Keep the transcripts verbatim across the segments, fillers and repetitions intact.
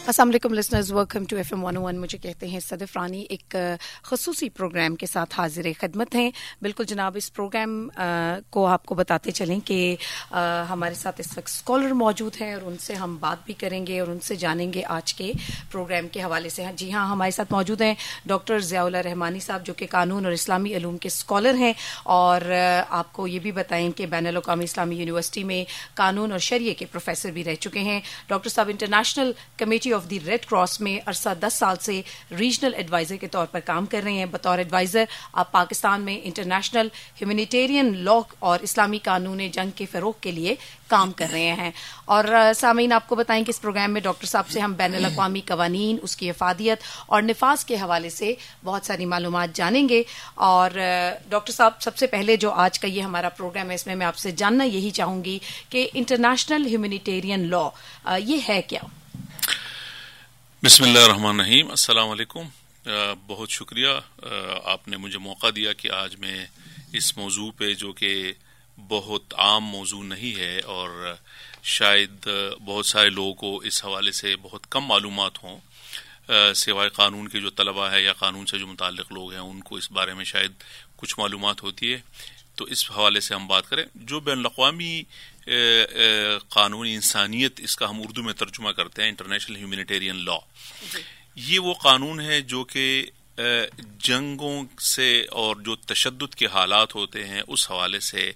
السلام علیکم listeners, welcome to F M one O one. مجھے کہتے ہیں صدف رانی. ایک خصوصی پروگرام کے ساتھ حاضر خدمت ہیں. بالکل جناب، اس پروگرام کو آپ کو بتاتے چلیں کہ ہمارے ساتھ اس وقت اسکالر موجود ہیں اور ان سے ہم بات بھی کریں گے اور ان سے جانیں گے آج کے پروگرام کے حوالے سے. جی ہاں، ہمارے ساتھ موجود ہیں ڈاکٹر ضیاء اللہ رحمانی صاحب، جو کہ قانون اور اسلامی علوم کے اسکالر ہیں، اور آپ کو یہ بھی بتائیں کہ بین الاقوامی اسلامی یونیورسٹی میں قانون اور شریعہ کے پروفیسر بھی رہ چکے ہیں. ڈاکٹر صاحب international committee of the Red Cross میں عرصہ دس سال سے ریجنل ایڈوائزر کے طور پر کام کر رہے ہیں. بطور ایڈوائزر آپ پاکستان میں انٹرنیشنل ہیومینیٹیرین لا اور اسلامی قانون جنگ کے فروغ کے لیے کام کر رہے ہیں. اور سامعین، آپ کو بتائیں کہ اس پروگرام میں ڈاکٹر صاحب سے ہم بین الاقوامی قوانین، اس کی افادیت اور نفاذ کے حوالے سے بہت ساری معلومات جانیں گے. اور ڈاکٹر صاحب، سب سے پہلے جو آج کا یہ ہمارا پروگرام ہے، اس میں میں آپ سے جاننا یہی چاہوں گی کہ انٹرنیشنل ہیومینیٹیرین لا یہ ہے کیا؟ بسم اللہ الرحمن الرحیم. السلام علیکم. بہت شکریہ آپ نے مجھے موقع دیا کہ آج میں اس موضوع پہ، جو کہ بہت عام موضوع نہیں ہے اور شاید بہت سارے لوگوں کو اس حوالے سے بہت کم معلومات ہوں، سوائے قانون کے جو طلباء ہے یا قانون سے جو متعلق لوگ ہیں ان کو اس بارے میں شاید کچھ معلومات ہوتی ہے، تو اس حوالے سے ہم بات کریں. جو بین الاقوامی قانون انسانیت، اس کا ہم اردو میں ترجمہ کرتے ہیں انٹرنیشنل ہیومینیٹیرین لا، یہ وہ قانون ہے جو کہ جنگوں سے اور جو تشدد کے حالات ہوتے ہیں اس حوالے سے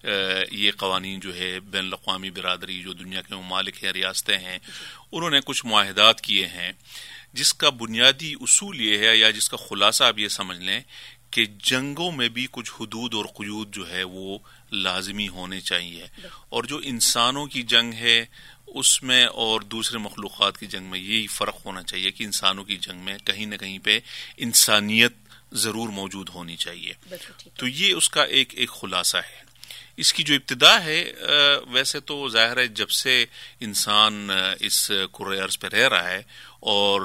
یہ قوانین جو ہے بین الاقوامی برادری، جو دنیا کے ممالک ہیں، ریاستیں ہیں، انہوں نے کچھ معاہدات کیے ہیں، جس کا بنیادی اصول یہ ہے، یا جس کا خلاصہ آپ یہ سمجھ لیں کہ جنگوں میں بھی کچھ حدود اور قیود جو ہے وہ لازمی ہونے چاہیے. اور جو انسانوں کی جنگ ہے اس میں اور دوسرے مخلوقات کی جنگ میں یہی فرق ہونا چاہیے کہ انسانوں کی جنگ میں کہیں نہ کہیں پہ انسانیت ضرور موجود ہونی چاہیے. تو یہ اس کا ایک ایک خلاصہ ہے. اس کی جو ابتدا ہے، ویسے تو ظاہر ہے جب سے انسان اس کرۂ ارض پہ رہ رہا ہے، اور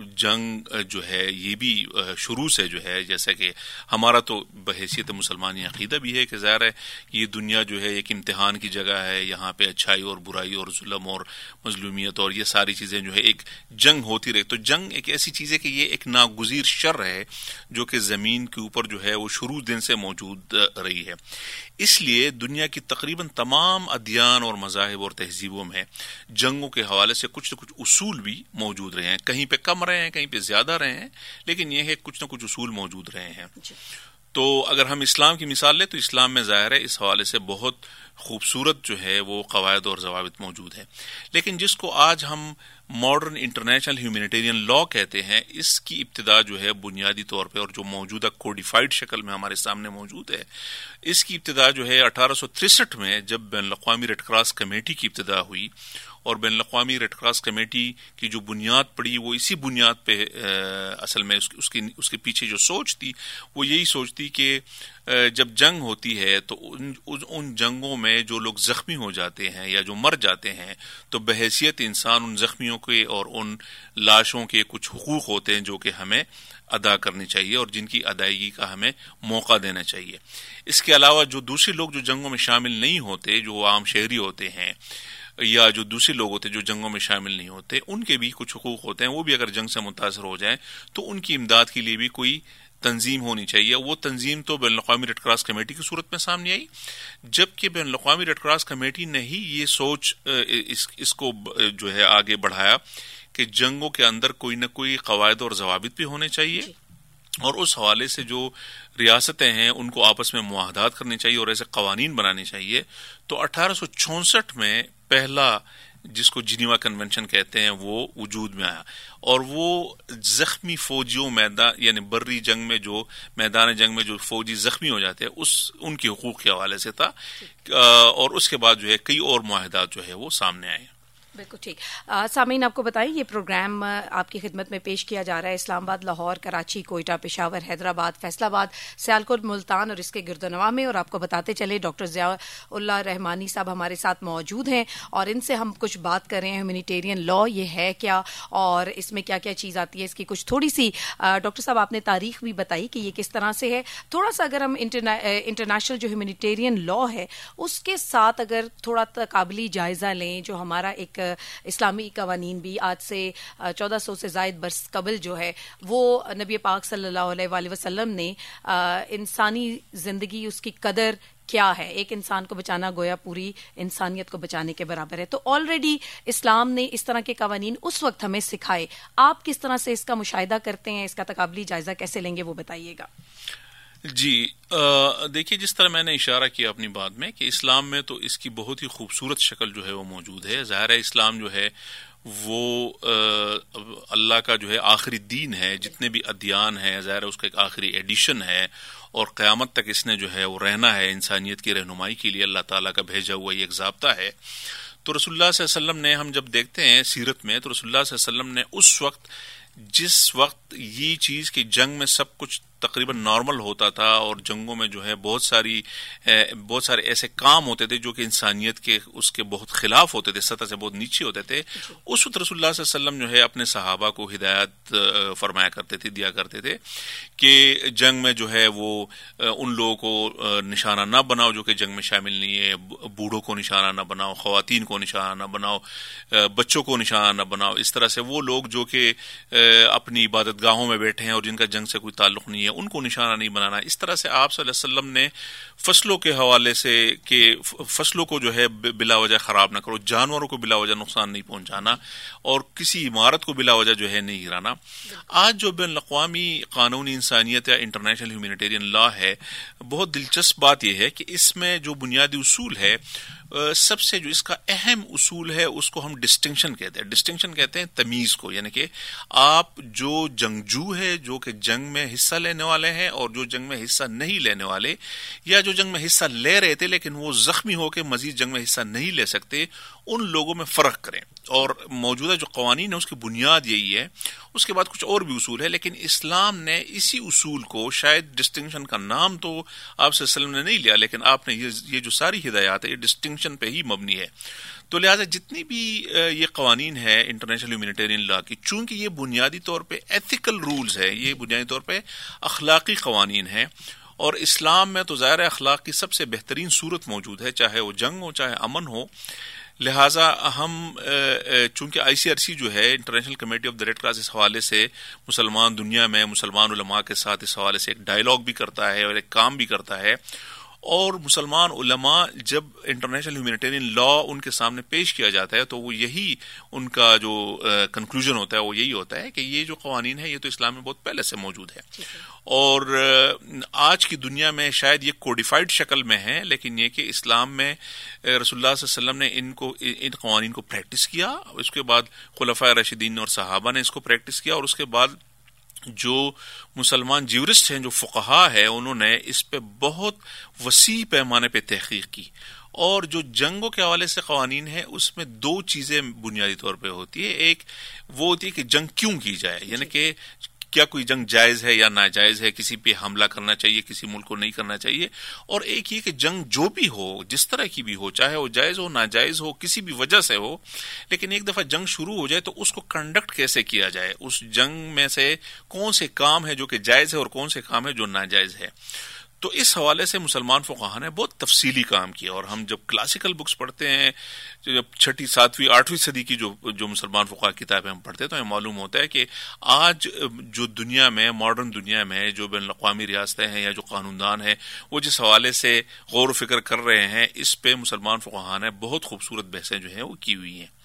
جنگ جو ہے یہ بھی شروع سے جو ہے، جیسے کہ ہمارا تو بحیثیت مسلمانی عقیدہ بھی ہے کہ ظاہر ہے یہ دنیا جو ہے ایک امتحان کی جگہ ہے، یہاں پہ اچھائی اور برائی اور ظلم اور مظلومیت اور یہ ساری چیزیں جو ہے ایک جنگ ہوتی رہی. تو جنگ ایک ایسی چیز ہے کہ یہ ایک ناگزیر شر ہے جو کہ زمین کے اوپر جو ہے وہ شروع دن سے موجود رہی ہے. اس لیے دنیا کی تقریباً تمام ادیان اور مذاہب اور تہذیبوں میں جنگوں کے حوالے سے کچھ نہ کچھ اصول بھی موجود رہے ہیں. کہیں پہ کم رہے ہیں، کہیں پہ زیادہ رہے ہیں، لیکن یہ ہے کچھ نہ کچھ اصول موجود رہے ہیں. تو اگر ہم اسلام کی مثال لیں تو اسلام میں ظاہر ہے اس حوالے سے بہت خوبصورت جو ہے وہ قواعد اور ضوابط موجود ہیں. لیکن جس کو آج ہم ماڈرن انٹرنیشنل ہیومینیٹیرین لا کہتے ہیں، اس کی ابتدا جو ہے بنیادی طور پہ، اور جو موجودہ کوڈیفائڈ شکل میں ہمارے سامنے موجود ہے، اس کی ابتدا جو ہے اٹھارہ سو تریسٹھ میں جب بین الاقوامی ریڈ کراس کمیٹی کی ابتدا ہوئی. اور بین الاقوامی ریڈ کراس کمیٹی کی جو بنیاد پڑی وہ اسی بنیاد پہ اصل میں اس کی اس کے پیچھے جو سوچ تھی وہ یہی سوچ تھی کہ جب جنگ ہوتی ہے تو ان ان جنگوں میں جو لوگ زخمی ہو جاتے ہیں یا جو مر جاتے ہیں، تو بحیثیت انسان ان زخمیوں کے اور ان لاشوں کے کچھ حقوق ہوتے ہیں جو کہ ہمیں ادا کرنی چاہیے اور جن کی ادائیگی کا ہمیں موقع دینا چاہیے. اس کے علاوہ جو دوسرے لوگ جو جنگوں میں شامل نہیں ہوتے، جو عام شہری ہوتے ہیں یا جو دوسرے لوگ ہوتے جو جنگوں میں شامل نہیں ہوتے، ان کے بھی کچھ حقوق ہوتے ہیں. وہ بھی اگر جنگ سے متاثر ہو جائیں تو ان کی امداد کے لیے بھی کوئی تنظیم ہونی چاہیے. وہ تنظیم تو بین الاقوامی ریڈ کراس کمیٹی کی صورت میں سامنے آئی، جبکہ بین الاقوامی ریڈ کراس کمیٹی نے ہی یہ سوچ اس, اس کو جو ہے آگے بڑھایا کہ جنگوں کے اندر کوئی نہ کوئی قواعد اور ضوابط بھی ہونے چاہیے، اور اس حوالے سے جو ریاستیں ہیں ان کو آپس میں معاہدات کرنے چاہیے اور ایسے قوانین بنانے چاہیے. تو اٹھارہ سو چونسٹھ میں پہلا، جس کو جنیوا کنونشن کہتے ہیں، وہ وجود میں آیا. اور وہ زخمی فوجیوں میدان یعنی بری جنگ میں جو میدان جنگ میں جو فوجی زخمی ہو جاتے ہیں اس ان کے حقوق کے حوالے سے تھا. اور اس کے بعد جو ہے کئی اور معاہدات جو ہے وہ سامنے آئے. بالکل ٹھیک. سامعین، آپ کو بتائیں یہ پروگرام آپ کی خدمت میں پیش کیا جا رہا ہے اسلام آباد، لاہور، کراچی، کوئٹہ، پشاور، حیدرآباد، فیصل آباد، سیالکوٹ، ملتان اور اس کے گرد و نواح میں. اور آپ کو بتاتے چلے ڈاکٹر ضیاء اللہ رحمانی صاحب ہمارے ساتھ موجود ہیں اور ان سے ہم کچھ بات کر رہے ہیں ہیومینیٹیرین لا یہ ہے کیا اور اس میں کیا کیا چیز آتی ہے. اس کی کچھ تھوڑی سی ڈاکٹر صاحب آپ نے تاریخ بھی بتائی کہ یہ کس طرح سے ہے. تھوڑا سا اگر ہم انٹرنیشنل جو ہیومینیٹیرین لا ہے اس کے ساتھ اگر تھوڑا تقابلی جائزہ لیں، جو ہمارا ایک اسلامی قوانین بھی آج سے چودہ سو سے زائد برس قبل جو ہے وہ نبی پاک صلی اللہ علیہ وآلہ وسلم نے انسانی زندگی, اس کی قدر کیا ہے, ایک انسان کو بچانا گویا پوری انسانیت کو بچانے کے برابر ہے. تو آلریڈی اسلام نے اس طرح کے قوانین اس وقت ہمیں سکھائے. آپ کس طرح سے اس کا مشاہدہ کرتے ہیں, اس کا تقابلی جائزہ کیسے لیں گے, وہ بتائیے گا. جی دیکھیے, جس طرح میں نے اشارہ کیا اپنی بات میں کہ اسلام میں تو اس کی بہت ہی خوبصورت شکل جو ہے وہ موجود ہے. ظاہر ہے اسلام جو ہے وہ اللہ کا جو ہے آخری دین ہے. جتنے بھی ادیان ہیں ظاہر ہے اس کا ایک آخری ایڈیشن ہے, اور قیامت تک اس نے جو ہے وہ رہنا ہے. انسانیت کی رہنمائی کے لیے اللہ تعالیٰ کا بھیجا ہوا یہ ایک ضابطہ ہے. تو رسول اللہ صلی اللہ علیہ وسلم نے, ہم جب دیکھتے ہیں سیرت میں, تو رسول اللہ صلی اللہ علیہ وسلم نے اس وقت, جس وقت یہ چیز کہ جنگ میں سب کچھ تقریباً نارمل ہوتا تھا, اور جنگوں میں جو ہے بہت ساری بہت سارے ایسے کام ہوتے تھے جو کہ انسانیت کے اس کے بہت خلاف ہوتے تھے, سطح سے بہت نیچے ہوتے تھے, اس وقت رسول اللہ صلی اللہ علیہ وسلم جو ہے اپنے صحابہ کو ہدایت فرمایا کرتے تھے, دیا کرتے تھے کہ جنگ میں جو ہے وہ ان لوگوں کو نشانہ نہ بناؤ جو کہ جنگ میں شامل نہیں ہے, بوڑھوں کو نشانہ نہ بناؤ, خواتین کو نشانہ نہ بناؤ, بچوں کو نشانہ نہ بناؤ. اس طرح سے وہ لوگ جو کہ اپنی عبادت گاہوں میں بیٹھے ہیں اور جن کا جنگ سے کوئی تعلق نہیں ہے, ان کو نشانہ نہیں بنانا. اس طرح سے آپ صلی اللہ علیہ وسلم نے فصلوں کے حوالے سے کہ فصلوں کو جو ہے بلا وجہ خراب نہ کرو, جانوروں کو بلا وجہ نقصان نہیں پہنچانا, اور کسی عمارت کو بلا وجہ جو ہے نہیں گرانا. آج جو بین الاقوامی قانونی انسانیت یا انٹرنیشنل ہیومینیٹیرین لا ہے, بہت دلچسپ بات یہ ہے کہ اس میں جو بنیادی اصول ہے, سب سے جو اس کا اہم اصول ہے اس کو ہم ڈسٹنکشن کہتے ہیں. ڈسٹنکشن کہتے ہیں تمیز کو, یعنی کہ آپ جو جنگجو ہے جو کہ جنگ میں حصہ لینے والے ہیں اور جو جنگ میں حصہ نہیں لینے والے, یا جو جنگ میں حصہ لے رہے تھے لیکن وہ زخمی ہو کے مزید جنگ میں حصہ نہیں لے سکتے, ان لوگوں میں فرق کریں. اور موجودہ جو قوانین ہے اس کی بنیاد یہی ہے. اس کے بعد کچھ اور بھی اصول ہے, لیکن اسلام نے اسی اصول کو, شاید ڈسٹنکشن کا نام تو آپ صلی اللہ علیہ وسلم نے نہیں لیا, لیکن آپ نے یہ جو ساری ہدایات ہے یہ ڈسٹنکشن پہ ہی مبنی ہے. تو لہٰذا جتنی بھی یہ قوانین ہے انٹرنیشنل ہیومینیٹیرین لا کی, چونکہ یہ بنیادی طور پہ ایتھیکل رولز ہے, یہ بنیادی طور پہ اخلاقی قوانین ہیں, اور اسلام میں تو ظاہر اخلاق کی سب سے بہترین صورت موجود ہے, چاہے وہ جنگ ہو چاہے امن ہو. لہٰذا ہم چونکہ آئی سی آر سی جو ہے international committee of the Red Cross, اس حوالے سے مسلمان دنیا میں مسلمان علماء کے ساتھ اس حوالے سے ایک ڈائلاگ بھی کرتا ہے اور ایک کام بھی کرتا ہے. اور مسلمان علماء جب انٹرنیشنل ہیومینیٹیرین لا ان کے سامنے پیش کیا جاتا ہے تو وہ یہی ان کا جو کنکلوژن ہوتا ہے وہ یہی ہوتا ہے کہ یہ جو قوانین ہے یہ تو اسلام میں بہت پہلے سے موجود ہے, اور آج کی دنیا میں شاید یہ کوڈیفائڈ شکل میں ہے, لیکن یہ کہ اسلام میں رسول اللہ صلی اللہ علیہ وسلم نے ان کو ان قوانین کو پریکٹس کیا, اس کے بعد خلفائے راشدین اور صحابہ نے اس کو پریکٹس کیا, اور اس کے بعد جو مسلمان جیورسٹ ہیں, جو فقہا ہے, انہوں نے اس پہ بہت وسیع پیمانے پہ تحقیق کی. اور جو جنگوں کے حوالے سے قوانین ہے اس میں دو چیزیں بنیادی طور پہ ہوتی ہے. ایک وہ ہوتی ہے کہ جنگ کیوں کی جائے, یعنی کہ کیا کوئی جنگ جائز ہے یا ناجائز ہے, کسی پہ حملہ کرنا چاہیے, کسی ملک کو نہیں کرنا چاہیے. اور ایک یہ کہ جنگ جو بھی ہو, جس طرح کی بھی ہو, چاہے وہ جائز ہو ناجائز ہو, کسی بھی وجہ سے ہو, لیکن ایک دفعہ جنگ شروع ہو جائے تو اس کو کنڈکٹ کیسے کیا جائے, اس جنگ میں سے کون سے کام ہے جو کہ جائز ہے اور کون سے کام ہے جو ناجائز ہے. تو اس حوالے سے مسلمان فقہا نے بہت تفصیلی کام کیا, اور ہم جب کلاسیکل بکس پڑھتے ہیں, جب چھٹی ساتویں آٹھویں صدی کی جو جو مسلمان فقہا کتابیں ہم پڑھتے ہیں, تو ہمیں معلوم ہوتا ہے کہ آج جو دنیا میں, ماڈرن دنیا میں جو بین الاقوامی ریاستیں ہیں یا جو قانوندان ہیں, وہ جس حوالے سے غور و فکر کر رہے ہیں, اس پہ مسلمان فقہا نے بہت خوبصورت بحثیں جو ہیں وہ کی ہوئی ہیں.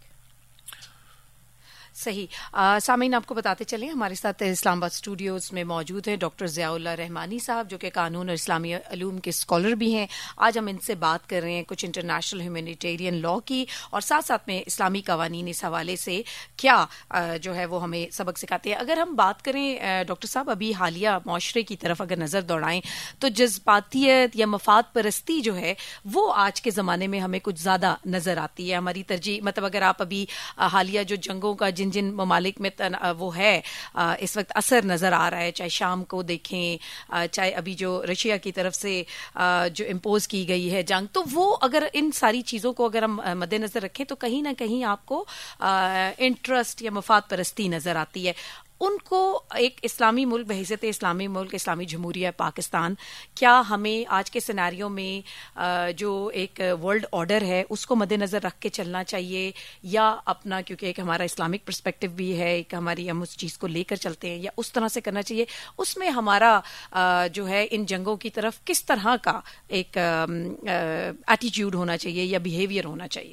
صحیح. سامعین آپ کو بتاتے چلیں, ہمارے ساتھ اسلام آباد اسٹوڈیوز میں موجود ہیں ڈاکٹر ضیاء اللہ رحمانی صاحب, جو کہ قانون اور اسلامی علوم کے اسکالر بھی ہیں. آج ہم ان سے بات کر رہے ہیں کچھ انٹرنیشنل ہیومینیٹیرین لا کی, اور ساتھ ساتھ میں اسلامی قوانین اس حوالے سے کیا جو ہے وہ ہمیں سبق سکھاتے ہیں. اگر ہم بات کریں ڈاکٹر صاحب, ابھی حالیہ معاشرے کی طرف اگر نظر دوڑائیں تو جذباتیت یا مفاد پرستی جو ہے وہ آج کے زمانے میں ہمیں کچھ زیادہ نظر آتی ہے. ہماری ترجیح, مطلب اگر آپ ابھی حالیہ جو جنگوں کا جن جن ممالک میں وہ ہے اس وقت اثر نظر آ رہا ہے, چاہے شام کو دیکھیں, چاہے ابھی جو رشیا کی طرف سے جو امپوز کی گئی ہے جنگ, تو وہ اگر ان ساری چیزوں کو اگر ہم مد نظر رکھیں تو کہیں نہ کہیں آپ کو انٹرسٹ یا مفاد پرستی نظر آتی ہے. ان کو ایک اسلامی ملک بحیثیت اسلامی ملک اسلامی جمہوریہ پاکستان کیا ہمیں آج کے سیناریو میں جو ایک ورلڈ آرڈر ہے اس کو مد نظر رکھ کے چلنا چاہیے, یا اپنا کیونکہ ایک ہمارا اسلامک پرسپیکٹو بھی ہے, ایک ہماری ہم اس چیز کو لے کر چلتے ہیں, یا اس طرح سے کرنا چاہیے؟ اس میں ہمارا جو ہے ان جنگوں کی طرف کس طرح کا ایک ایٹیٹیوڈ ہونا چاہیے یا بیہیویئر ہونا چاہیے؟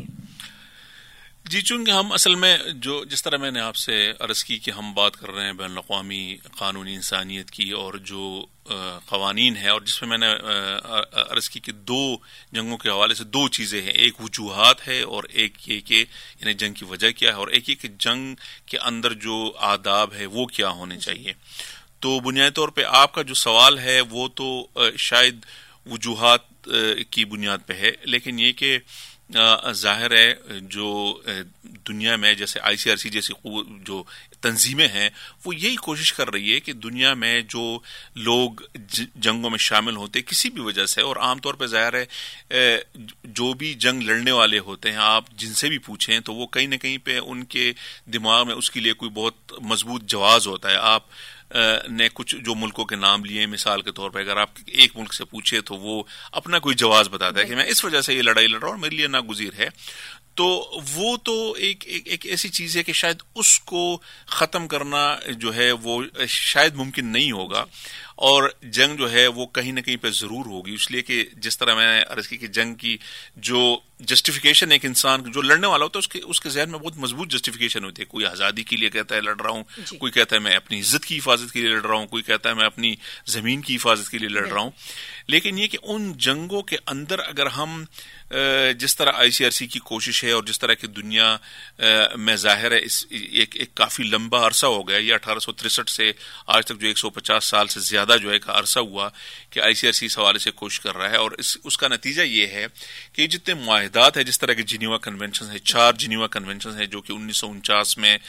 جی, چونکہ ہم اصل میں جو جس طرح میں نے آپ سے عرض کی کہ ہم بات کر رہے ہیں بین الاقوامی قانونی انسانیت کی, اور جو قوانین ہے, اور جس میں میں نے عرض کی کہ دو جنگوں کے حوالے سے دو چیزیں ہیں, ایک وجوہات ہے اور ایک یہ کہ یعنی جنگ کی وجہ کیا ہے, اور ایک یہ کہ جنگ کے اندر جو آداب ہے وہ کیا ہونے چاہیے. تو بنیادی طور پہ آپ کا جو سوال ہے وہ تو شاید وجوہات کی بنیاد پہ ہے, لیکن یہ کہ ظاہر ہے جو دنیا میں جیسے آئی سی آر سی جیسی جو تنظیمیں ہیں وہ یہی کوشش کر رہی ہے کہ دنیا میں جو لوگ جنگوں میں شامل ہوتے کسی بھی وجہ سے, اور عام طور پہ ظاہر ہے جو بھی جنگ لڑنے والے ہوتے ہیں آپ جن سے بھی پوچھیں تو وہ کہیں نہ کہیں پہ ان کے دماغ میں اس کے لیے کوئی بہت مضبوط جواز ہوتا ہے. آپ نے کچھ جو ملکوں کے نام لیے, مثال کے طور پہ اگر آپ ایک ملک سے پوچھے تو وہ اپنا کوئی جواز بتاتا ہے کہ میں اس وجہ سے یہ لڑائی لڑ رہا ہوں, میرے لیے ناگزیر ہے. تو وہ تو ایک ایک, ایک ایسی چیز ہے کہ شاید اس کو ختم کرنا جو ہے وہ شاید ممکن نہیں ہوگا, اور جنگ جو ہے وہ کہیں نہ کہیں پہ ضرور ہوگی, اس لیے کہ جس طرح میں نے عرض کی کہ جنگ کی جو جسٹیفیکیشن ایک انسان جو لڑنے والا ہوتا ہے اس کے اس کے ذہن میں بہت مضبوط جسٹیفیکیشن ہوتی ہے. کوئی آزادی کے لیے کہتا ہے لڑ رہا ہوں, جی. کوئی کہتا ہے میں اپنی عزت کی حفاظت کے لیے لڑ رہا ہوں, کوئی کہتا ہے میں اپنی زمین کی حفاظت کے لیے لڑ رہا ہوں. لیکن یہ کہ ان جنگوں کے اندر اگر ہم جس طرح آئی سی آر سی کی کوشش ہے اور جس طرح کی دنیا میں ظاہر ہے اس ایک, ایک کافی لمبا عرصہ ہو گیا, یہ اٹھارہ سو تریسٹھ سے آج تک جو ایک سو پچاس سال سے زیادہ جو ہے عرصہ ہوا کہ آئی سی آر سی اس حوالے سے کوشش کر رہا ہے, اور اس, اس کا نتیجہ یہ ہے کہ جتنے معاہدات ہیں جس طرح کے جنیوا کنونشن ہیں, چار جنیوا کنونشن ہیں جو کہ انیس سو انچاس میں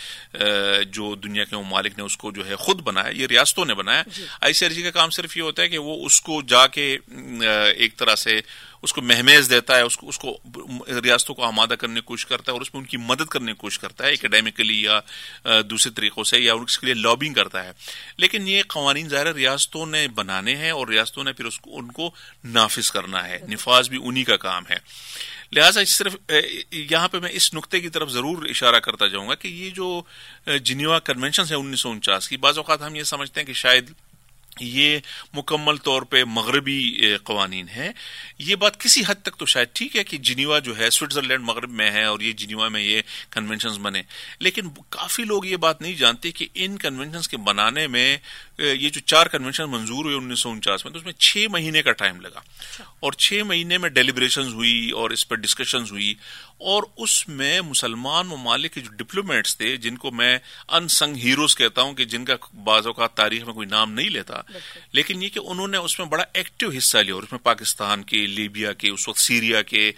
جو دنیا کے ممالک نے اس کو جو ہے خود بنایا, یہ ریاستوں نے بنایا. آئی سی آر سی کا کام صرف یہ ہوتا ہے کہ وہ اس کو جا کے ایک طرح سے اس کو مہمیز دیتا ہے, اس کو اس کو ریاستوں کو آمادہ کرنے کی کوشش کرتا ہے, اور اس میں ان کی مدد کرنے کی کوشش کرتا ہے اکیڈیمکلی یا دوسرے طریقوں سے, یا اس کے لیے لابنگ کرتا ہے. لیکن یہ قوانین ظاہر ریاستوں نے بنانے ہیں اور ریاستوں نے پھر اس کو ان کو نافذ کرنا ہے, نفاذ بھی انہی کا کام ہے. لہٰذا صرف یہاں پہ میں اس نقطے کی طرف ضرور اشارہ کرتا جاؤں گا کہ یہ جو جنیوا کنونشن ہے انیس سو انچاس کی, بعض اوقات ہم یہ سمجھتے ہیں کہ شاید یہ مکمل طور پہ مغربی قوانین ہیں. یہ بات کسی حد تک تو شاید ٹھیک ہے کہ جنیوا جو ہے سوئٹزرلینڈ مغرب میں ہے اور یہ جنیوا میں یہ کنونشنز بنے, لیکن کافی لوگ یہ بات نہیں جانتے کہ ان کنونشنز کے بنانے میں یہ جو چار کنونشن منظور ہوئے انیس سو انچاس میں تو اس میں چھ مہینے کا ٹائم لگا, اور چھ مہینے میں ڈیلیبریشنز ہوئی اور اس پر ڈسکشنز ہوئی, اور اس میں مسلمان ممالک کے جو ڈپلومیٹس تھے جن کو میں ان سنگ ہیروز کہتا ہوں کہ جن کا بعض اوقات تاریخ میں کوئی نام نہیں لیتا, لیکن یہ کہ انہوں نے اس میں بڑا ایکٹیو حصہ لیا, اور اس میں پاکستان کے, لیبیا کے, اس وقت سیریا کے,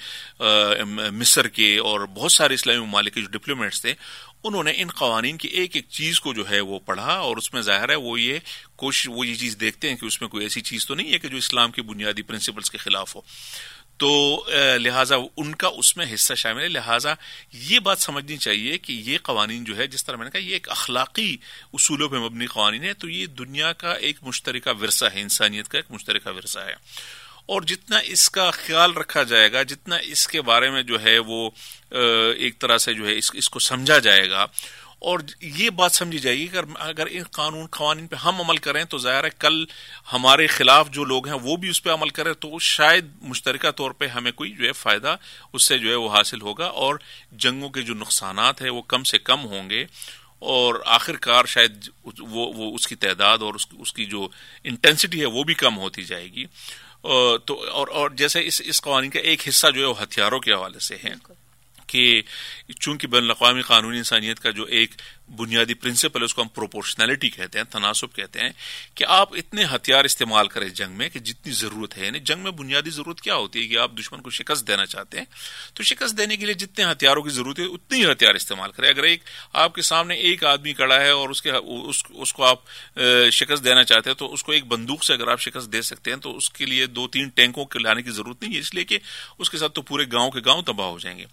مصر کے اور بہت سارے اسلامی ممالک کے جو ڈپلومیٹس تھے انہوں نے ان قوانین کی ایک ایک چیز کو جو ہے وہ پڑھا, اور اس میں ظاہر ہے وہ یہ کوشش وہ یہ چیز دیکھتے ہیں کہ اس میں کوئی ایسی چیز تو نہیں ہے کہ جو اسلام کی بنیادی پرنسپلز کے خلاف ہو, تو لہٰذا ان کا اس میں حصہ شامل ہے. لہٰذا یہ بات سمجھنی چاہیے کہ یہ قوانین جو ہے جس طرح میں نے کہا یہ ایک اخلاقی اصولوں پہ مبنی قوانین ہے, تو یہ دنیا کا ایک مشترکہ ورثہ ہے, انسانیت کا ایک مشترکہ ورثہ ہے, اور جتنا اس کا خیال رکھا جائے گا, جتنا اس کے بارے میں جو ہے وہ ایک طرح سے جو ہے اس, اس کو سمجھا جائے گا, اور یہ بات سمجھی جائے گی کہ اگر ان قانون قوانین پہ ہم عمل کریں تو ظاہر ہے کل ہمارے خلاف جو لوگ ہیں وہ بھی اس پہ عمل کریں تو شاید مشترکہ طور پہ ہمیں کوئی جو ہے فائدہ اس سے جو ہے وہ حاصل ہوگا, اور جنگوں کے جو نقصانات ہیں وہ کم سے کم ہوں گے, اور آخر کار شاید وہ, وہ اس کی تعداد اور اس, اس کی جو انٹینسٹی ہے وہ بھی کم ہوتی جائے گی. تو اور, اور جیسے اس, اس قوانین کا ایک حصہ جو ہے وہ ہتھیاروں کے حوالے سے ہے کہ چونکہ بین الاقوامی قانونی انسانیت کا جو ایک بنیادی پرنسپل ہے اس کو ہم پروپورشنلٹی کہتے ہیں, تناسب کہتے ہیں, کہ آپ اتنے ہتھیار استعمال کریں جنگ میں کہ جتنی ضرورت ہے. یعنی جنگ میں بنیادی ضرورت کیا ہوتی ہے کہ آپ دشمن کو شکست دینا چاہتے ہیں تو شکست دینے کے لیے جتنے ہتھیاروں کی ضرورت ہے اتنے ہی ہتھیار استعمال کریں. اگر ایک آپ کے سامنے ایک آدمی کھڑا ہے اور اس کے اس, اس کو آپ شکست دینا چاہتے ہیں تو اس کو ایک بندوق سے اگر آپ شکست دے سکتے ہیں تو اس کے لیے دو تین ٹینکوں کے لانے کی ضرورت نہیں ہے, اس لیے کہ اس کے ساتھ تو پورے گاؤں کے گاؤں تباہ ہو جائیں گے.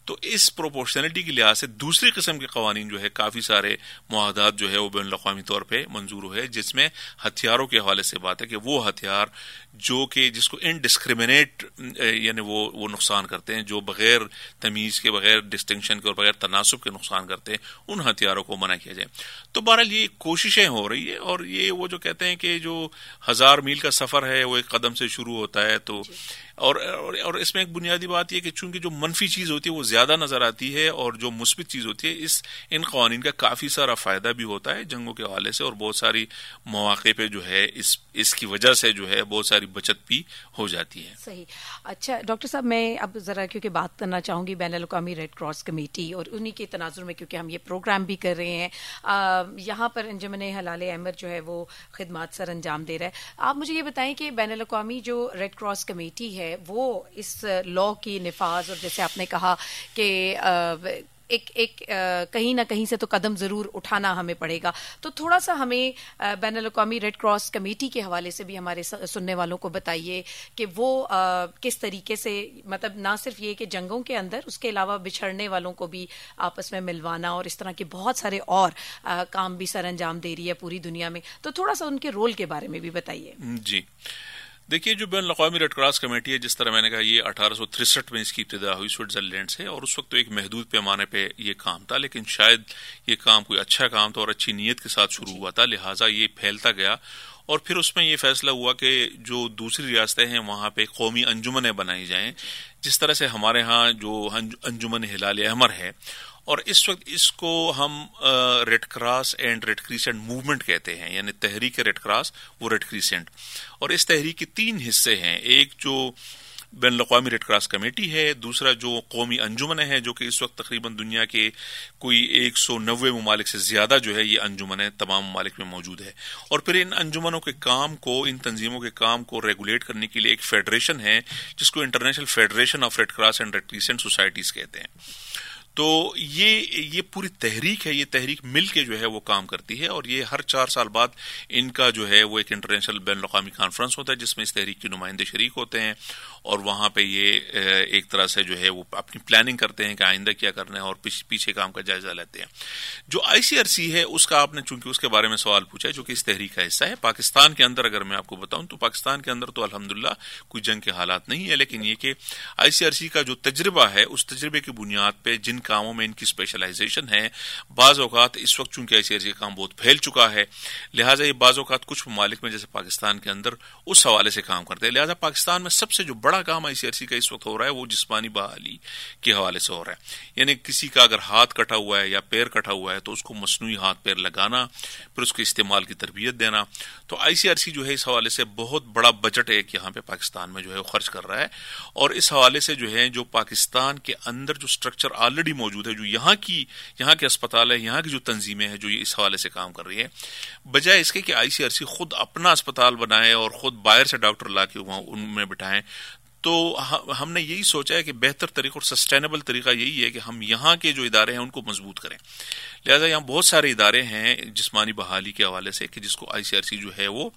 تو اس پروپورشنلٹی کے لحاظ سے دوسری قسم کے قوانین جو ہے کافی سارے معاہدات جو ہے وہ بین الاقوامی طور پہ منظور ہوئے، جس میں ہتھیاروں کے حوالے سے بات ہے کہ وہ ہتھیار جو کہ جس کو انڈسکریمنیٹ یعنی وہ وہ نقصان کرتے ہیں، جو بغیر تمیز کے، بغیر ڈسٹنکشن کے اور بغیر تناسب کے نقصان کرتے ہیں، ان ہتھیاروں کو منع کیا جائے. تو بہرحال یہ کوششیں ہو رہی ہے، اور یہ وہ جو کہتے ہیں کہ جو ہزار میل کا سفر ہے وہ ایک قدم سے شروع ہوتا ہے. تو اور اور اس میں ایک بنیادی بات یہ کہ چونکہ جو منفی چیز ہوتی ہے وہ زیادہ نظر آتی ہے، اور جو مثبت چیز ہوتی ہے اس ان قوانین کا کافی سارا فائدہ بھی ہوتا ہے جنگوں کے حوالے سے، اور بہت ساری مواقع پہ جو ہے اس اس کی وجہ سے جو ہے بہت ساری بچت بھی ہو جاتی ہے. صحیح. اچھا ڈاکٹر صاحب، میں اب ذرا کیونکہ بات کرنا چاہوں گی بین الاقوامی ریڈ کراس کمیٹی اور انہی کے تناظر میں، کیونکہ ہم یہ پروگرام بھی کر رہے ہیں، آ, یہاں پر انجمن ہلال احمر جو ہے وہ خدمات سر انجام دے رہا ہے. آپ مجھے یہ بتائیں کہ بین الاقوامی جو ریڈ کراس کمیٹی ہے وہ اس لا کی نفاذ، اور جیسے آپ نے کہا کہ آ, ایک ایک کہیں نہ کہیں سے تو قدم ضرور اٹھانا ہمیں پڑے گا، تو تھوڑا سا ہمیں بین الاقوامی ریڈ کراس کمیٹی کے حوالے سے بھی ہمارے سننے والوں کو بتائیے کہ وہ کس طریقے سے، مطلب نہ صرف یہ کہ جنگوں کے اندر، اس کے علاوہ بچھڑنے والوں کو بھی آپس میں ملوانا اور اس طرح کے بہت سارے اور کام بھی سر انجام دے رہی ہے پوری دنیا میں، تو تھوڑا سا ان کے رول کے بارے میں بھی بتائیے. جی دیکھیے، جو بین الاقوامی ریڈ کراس کمیٹی ہے، جس طرح میں نے کہا یہ اٹھارہ سو تریسٹھ میں اس کی ابتدا ہوئی سوئٹزرلینڈ سے، اور اس وقت تو ایک محدود پیمانے پہ یہ کام تھا، لیکن شاید یہ کام کوئی اچھا کام تھا اور اچھی نیت کے ساتھ شروع ہوا تھا، لہٰذا یہ پھیلتا گیا. اور پھر اس میں یہ فیصلہ ہوا کہ جو دوسری ریاستیں ہیں وہاں پہ قومی انجمنیں بنائی جائیں، جس طرح سے ہمارے ہاں جو انجمن ہلال احمر ہے، اور اس وقت اس کو ہم Red Cross and Red Crescent movement کہتے ہیں، یعنی تحریک ریڈ کراس وہ ریڈ کریسنٹ. اور اس تحریک کے تین حصے ہیں، ایک جو بین الاقوامی ریڈ کراس کمیٹی ہے، دوسرا جو قومی انجمنیں ہیں جو کہ اس وقت تقریباً دنیا کے کوئی ایک سو نوے ممالک سے زیادہ جو ہے یہ انجمنیں تمام ممالک میں موجود ہے، اور پھر ان انجمنوں کے کام کو، ان تنظیموں کے کام کو ریگولیٹ کرنے کے لیے ایک فیڈریشن ہے جس کو international federation of Red Cross and Red Crescent societies کہتے ہیں. تو یہ یہ پوری تحریک ہے، یہ تحریک مل کے جو ہے وہ کام کرتی ہے، اور یہ ہر چار سال بعد ان کا جو ہے وہ ایک انٹرنیشنل بین الاقوامی کانفرنس ہوتا ہے جس میں اس تحریک کے نمائندے شریک ہوتے ہیں، اور وہاں پہ یہ ایک طرح سے جو ہے وہ اپنی پلاننگ کرتے ہیں کہ آئندہ کیا کرنا ہے، اور پیچھے کام کا جائزہ لیتے ہیں. جو آئی سی آر سی ہے اس کا آپ نے چونکہ اس کے بارے میں سوال پوچھا ہے، جو کہ اس تحریک کا حصہ ہے. پاکستان کے اندر اگر میں آپ کو بتاؤں تو پاکستان کے اندر تو الحمدللہ کوئی جنگ کے حالات نہیں ہے، لیکن یہ کہ آئی سی آر سی کا جو تجربہ ہے اس تجربے کی بنیاد پہ جن کاموں میں ان کی اسپیشلائزیشن ہے، بعض اوقات اس وقت چونکہ آئی سی آر سی کا کام بہت پھیل چکا ہے، لہٰذا یہ بعض اوقات کچھ ممالک میں جیسے پاکستان کے اندر اس حوالے سے کام کرتے ہیں. لہٰذا پاکستان میں سب سے جو بڑا کام آئی سی آر سی کا اس وقت ہو رہا ہے وہ جسمانی بحالی کے حوالے سے ہو رہا ہے، یعنی کسی کا اگر ہاتھ کٹا ہوا ہے یا پیر کٹا ہوا ہے تو اس کو مصنوعی ہاتھ پیر لگانا، پھر اس کے استعمال کی تربیت دینا. تو آئی سی آر سی جو ہے اس حوالے سے بہت بڑا بجٹ ایک یہاں پہ پاکستان میں جو ہے وہ خرچ کر رہا ہے، اور اس حوالے سے جو ہے جو پاکستان کے اندر جو اسٹرکچر آلریڈی موجود ہے، جو یہاں کی یہاں کے اسپتال ہے، یہاں کی جو تنظیمیں ہیں جو یہ اس حوالے سے کام کر رہی ہے، بجائے اس کے کہ آئی سی آر سی خود اپنا اسپتال بنائے اور خود باہر سے ڈاکٹر لا کے وہاں ان میں بٹھائیں، تو ہم نے یہی سوچا ہے کہ بہتر طریقہ اور سسٹینیبل طریقہ یہی ہے کہ ہم یہاں کے جو ادارے ہیں ان کو مضبوط کریں. لہٰذا یہاں بہت سارے ادارے ہیں جسمانی بحالی کے حوالے سے کہ جس کو آئی سی آر سی جو ہے وہ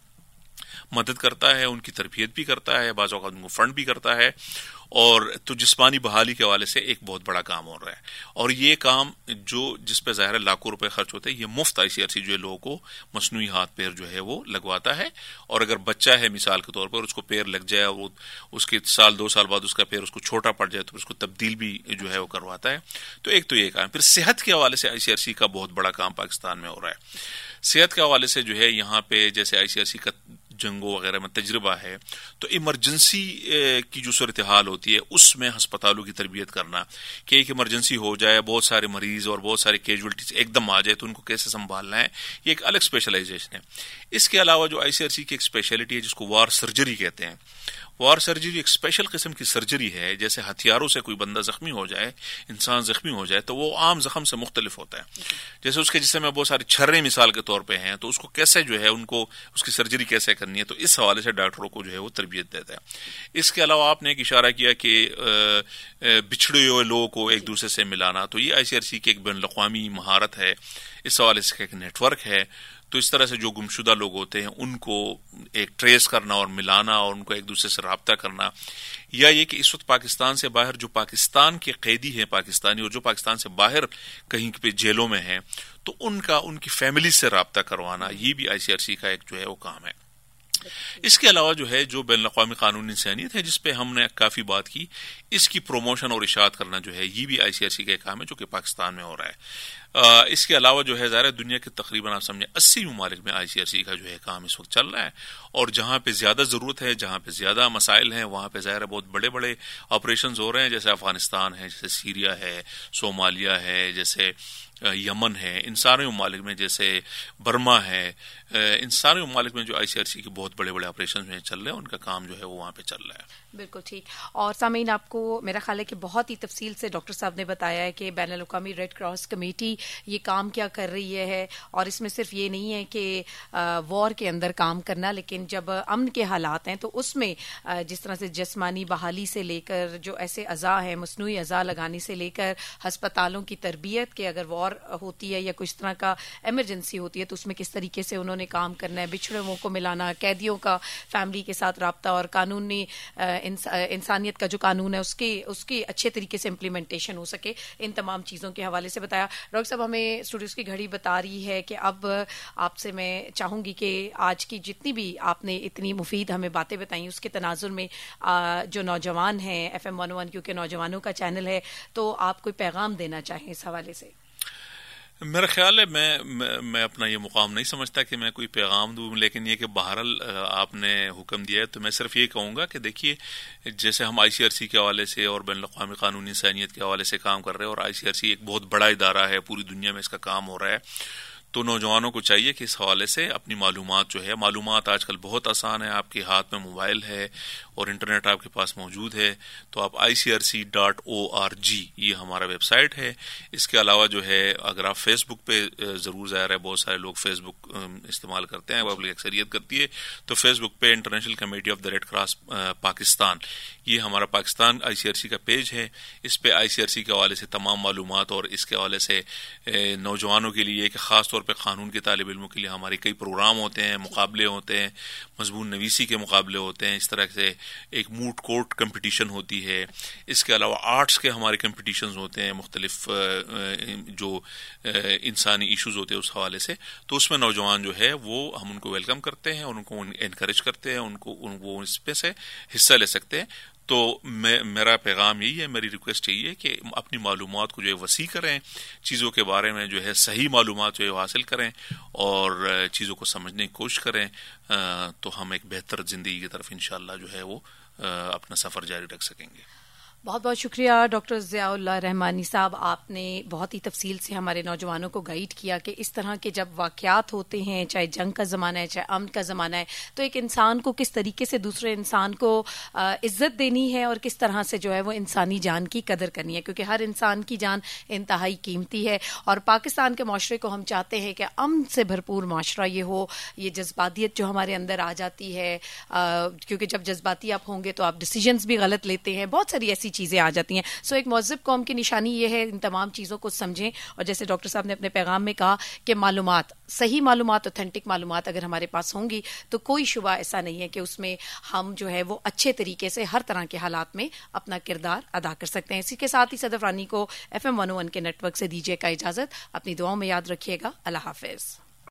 مدد کرتا ہے، ان کی تربیت بھی کرتا ہے، بعض اوقات ان کو فنڈ بھی کرتا ہے، اور تو جسمانی بحالی کے حوالے سے ایک بہت بڑا کام ہو رہا ہے. اور یہ کام جو جس پہ ظاہر لاکھوں روپے خرچ ہوتے ہیں، یہ مفت آئی سی آر سی جو ہے لوگوں کو مصنوعی ہاتھ پیر جو ہے وہ لگواتا ہے. اور اگر بچہ ہے مثال کے طور پر اس کو پیر لگ جائے اور اس کے سال دو سال بعد اس کا پیر اس کو چھوٹا پڑ جائے تو اس کو تبدیل بھی جو ہے وہ کرواتا ہے. تو ایک تو یہ کام. پھر صحت کے حوالے سے آئی سی آر سی کا بہت بڑا کام پاکستان میں ہو رہا ہے. صحت کے حوالے سے جو ہے یہاں پہ جیسے آئی سی آر سی کا جنگوں وغیرہ میں تجربہ ہے، تو ایمرجنسی کی جو صورتحال ہوتی ہے اس میں ہسپتالوں کی تربیت کرنا کہ ایک ایمرجنسی ہو جائے، بہت سارے مریض اور بہت سارے کیجولٹیز ایک دم آ جائے تو ان کو کیسے سنبھالنا ہے، یہ ایک الگ اسپیشلائزیشن ہے. اس کے علاوہ جو آئی سی آر سی کی ایک اسپیشلٹی ہے جس کو وار سرجری کہتے ہیں. وار سرجری ایک اسپیشل قسم کی سرجری ہے. جیسے ہتھیاروں سے کوئی بندہ زخمی ہو جائے، انسان زخمی ہو جائے تو وہ عام زخم سے مختلف ہوتا ہے. جیسے اس کے جسم میں بہت سارے چھرے مثال کے طور پہ ہیں تو اس کو کیسے جو ہے ان کو اس کی سرجری کیسے کرنی کرنی ہے. تو اس حوالے سے ڈاکٹروں کو جو ہے وہ تربیت دیتا ہے. اس کے علاوہ آپ نے ایک اشارہ کیا کہ بچھڑے ہوئے لوگوں کو ایک دوسرے سے ملانا, تو یہ آئی سی آر سی کی ایک بین الاقوامی مہارت ہے, اس حوالے سے ایک نیٹ ورک ہے. تو اس طرح سے جو گمشدہ لوگ ہوتے ہیں ان کو ایک ٹریس کرنا اور ملانا اور ان کو ایک دوسرے سے رابطہ کرنا, یا یہ کہ اس وقت پاکستان سے باہر جو پاکستان کے قیدی ہیں پاکستانی اور جو پاکستان سے باہر کہیں پہ جیلوں میں ہیں, تو ان کا ان کی فیملی سے رابطہ کروانا, یہ بھی آئی سی آر سی کا ایک جو ہے وہ کام ہے. اس کے علاوہ جو ہے جو بین الاقوامی قانون انسانیت ہے جس پہ ہم نے کافی بات کی, اس کی پروموشن اور اشاعت کرنا جو ہے یہ بھی آئی سی آر سی کا ایک کام ہے جو کہ پاکستان میں ہو رہا ہے. اس کے علاوہ جو ہے ظاہر دنیا کے تقریباً آپ سمجھیں اسی ممالک میں آئی سی آر سی کا جو ہے کام اس وقت چل رہا ہے, اور جہاں پہ زیادہ ضرورت ہے, جہاں پہ زیادہ مسائل ہیں, وہاں پہ ظاہر بہت بڑے بڑے آپریشنز ہو رہے ہیں, جیسے افغانستان ہے, جیسے سیریا ہے, صومالیہ ہے, جیسے یمن ہے, ان سارے ممالک میں, جیسے برما ہے, ان سارے ممالک میں جو آئی سی آر سی کے بہت بڑے بڑے آپریشن میں چل رہے ہیں, ان کا کام جو ہے وہ وہاں پہ چل رہا ہے. بالکل ٹھیک. اور سامعین, آپ کو میرا خیال ہے کہ بہت ہی تفصیل سے ڈاکٹر صاحب نے بتایا ہے کہ بین الاقوامی ریڈ کراس کمیٹی یہ کام کیا کر رہی ہے, اور اس میں صرف یہ نہیں ہے کہ وار کے اندر کام کرنا, لیکن جب امن کے حالات ہیں تو اس میں جس طرح سے جسمانی بحالی سے لے کر جو ایسے اعضاء ہیں, مصنوعی اعضاء لگانے سے لے کر ہسپتالوں کی تربیت کہ اگر وار ہوتی ہے یا کچھ طرح کا ایمرجنسی ہوتی ہے تو اس میں کس طریقے سے انہوں نے کام کرنا ہے, بچھڑے ہوئوں کو ملانا, قیدیوں کا فیملی کے ساتھ رابطہ, اور قانونی انسانیت کا جو قانون ہے اس کی اس کی اچھے طریقے سے امپلیمنٹیشن ہو سکے, ان تمام چیزوں کے حوالے سے بتایا. ڈاکٹر صاحب, ہمیں اسٹوڈیوز کی گھڑی بتا رہی ہے کہ اب آپ سے میں چاہوں گی کہ آج کی جتنی بھی آپ نے اتنی مفید ہمیں باتیں بتائیں اس کے تناظر میں جو نوجوان ہیں, ایف ایم ون ون کیونکہ نوجوانوں کا چینل ہے, تو آپ کوئی پیغام دینا چاہیں اس حوالے سے. میرا خیال ہے میں میں اپنا یہ مقام نہیں سمجھتا کہ میں کوئی پیغام دوں, لیکن یہ کہ بہرحال آپ نے حکم دیا ہے تو میں صرف یہ کہوں گا کہ دیکھیے, جیسے ہم آئی سی آر سی کے حوالے سے اور بین الاقوامی قانونی انسانیت کے حوالے سے کام کر رہے ہیں, اور آئی سی آر سی ایک بہت بڑا ادارہ ہے, پوری دنیا میں اس کا کام ہو رہا ہے, تو نوجوانوں کو چاہیے کہ اس حوالے سے اپنی معلومات جو ہے, معلومات آج کل بہت آسان ہے, آپ کے ہاتھ میں موبائل ہے اور انٹرنیٹ آپ کے پاس موجود ہے, تو آپ I C R C dot O R G یہ ہمارا ویب سائٹ ہے. اس کے علاوہ جو ہے اگر آپ فیس بک پہ ضرور ظاہر ہے, بہت سارے لوگ فیس بک استعمال کرتے ہیں, پبلک اکثریت کرتی ہے, تو فیس بک پہ international committee of the Red Cross Pakistan یہ ہمارا پاکستان آئی سی آر سی کا پیج ہے. اس پہ آئی سی آر سی کے حوالے سے تمام معلومات, اور اس کے حوالے سے نوجوانوں کے لیے کہ خاص طور پہ قانون کے طالب علموں کے لیے ہمارے کئی پروگرام ہوتے ہیں, مقابلے ہوتے ہیں, مضمون نویسی کے مقابلے ہوتے ہیں, اس طرح سے ایک موٹ کورٹ کمپٹیشن ہوتی ہے. اس کے علاوہ آرٹس کے ہمارے کمپٹیشنز ہوتے ہیں, مختلف جو انسانی ایشوز ہوتے ہیں اس حوالے سے, تو اس میں نوجوان جو ہے وہ ہم ان کو ویلکم کرتے ہیں اور ان کو انکریج کرتے ہیں, ان کو ان وہ اس پہ سے حصہ لے سکتے ہیں. تو میں میرا پیغام یہی ہے, میری ریکویسٹ یہی ہے کہ اپنی معلومات کو جو ہے وسیع کریں, چیزوں کے بارے میں جو ہے صحیح معلومات جو ہے حاصل کریں اور چیزوں کو سمجھنے کی کوشش کریں, تو ہم ایک بہتر زندگی کی طرف انشاءاللہ جو ہے وہ اپنا سفر جاری رکھ سکیں گے. بہت بہت شکریہ ڈاکٹر ضیاء اللہ رحمانی صاحب, آپ نے بہت ہی تفصیل سے ہمارے نوجوانوں کو گائیڈ کیا کہ اس طرح کے جب واقعات ہوتے ہیں, چاہے جنگ کا زمانہ ہے چاہے امن کا زمانہ ہے, تو ایک انسان کو کس طریقے سے دوسرے انسان کو عزت دینی ہے اور کس طرح سے جو ہے وہ انسانی جان کی قدر کرنی ہے, کیونکہ ہر انسان کی جان انتہائی قیمتی ہے. اور پاکستان کے معاشرے کو ہم چاہتے ہیں کہ امن سے بھرپور معاشرہ یہ ہو. یہ جذباتیت جو ہمارے اندر آ جاتی ہے, کیونکہ جب جذباتی آپ ہوں گے تو آپ ڈیسیجنز بھی غلط لیتے ہیں, بہت ساری ایسی چیزیں آ جاتی ہیں. سو ایک مہذب قوم کی نشانی یہ ہے ان تمام چیزوں کو سمجھیں, اور جیسے ڈاکٹر صاحب نے اپنے پیغام میں کہا کہ معلومات, صحیح معلومات, اوتھینٹک معلومات اگر ہمارے پاس ہوں گی تو کوئی شبہ ایسا نہیں ہے کہ اس میں ہم جو ہے وہ اچھے طریقے سے ہر طرح کے حالات میں اپنا کردار ادا کر سکتے ہیں. اسی کے ساتھ ہی صدف رانی کو F M one O one کے نیٹ ورک سے دیجیے کا اجازت. اپنی دعاؤں میں یاد رکھیے گا. اللہ حافظ.